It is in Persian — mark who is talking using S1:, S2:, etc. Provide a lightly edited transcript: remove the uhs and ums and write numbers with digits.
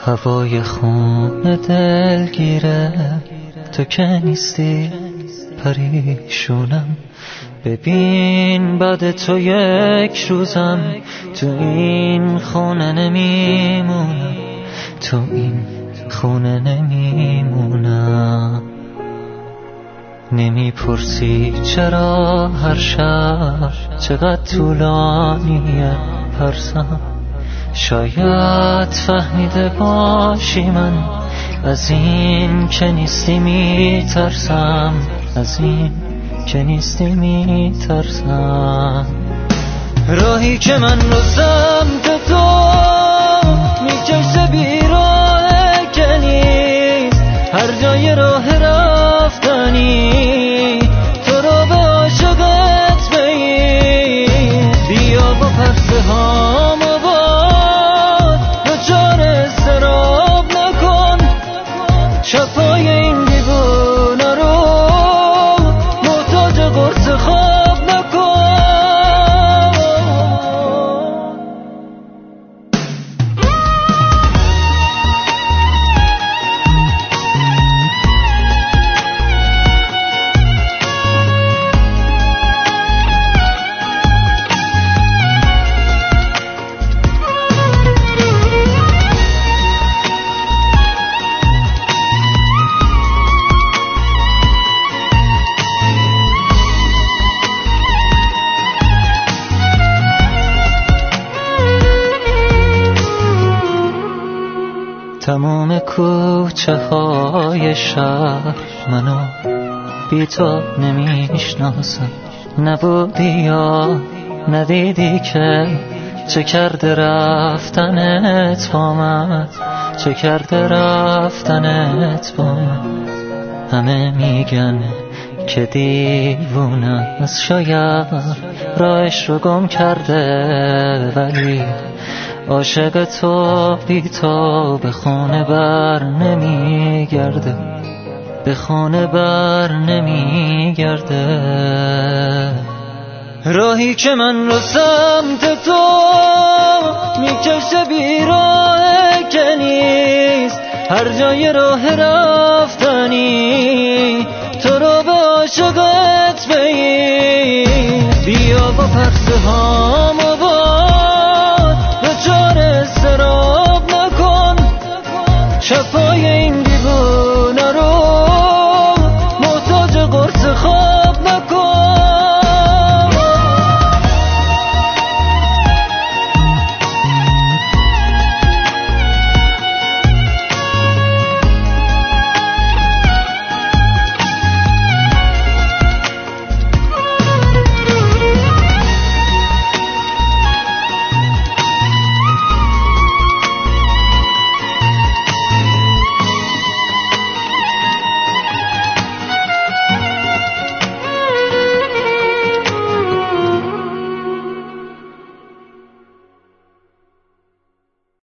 S1: هوای خون دلگیره تو که نیستی پریشونم. ببین بعد تو یک روزم تو این خونه نمیمونم، تو این خونه نمیمونم. نمیپرسی چرا هر شب چقدر طولانیه پرسم. شاید فهمیده باشی من از این که نیستی میترسم، از این که نیستی میترسم. راهی که من رو سمت تو میکشه بیراه که نیست، هر جای راه رفتنی تو رو به عاشقت بگیر. بیا با پرسه هام و باد دچار اضطراب نکن، شب‌های این دیوونه رو محتاج قرص خواب نکن. تمام کوچه های شهر منو بی تو نمیشناسم. نبودی یا ندیدی که چه کرده رفتنت با من، چه کرده رفتنت با من. همه میگن که دیوونه از شاید راهش رو گم کرده، ولی عاشق تو بی تو به خونه بر نمیگرده، به خونه بر نمیگرده. راهی که من رو سمت تو میکشه بیراه که نیست، هر جای راه رفتنی تو رو به عاشقت بگیر. بیا با پرسه ها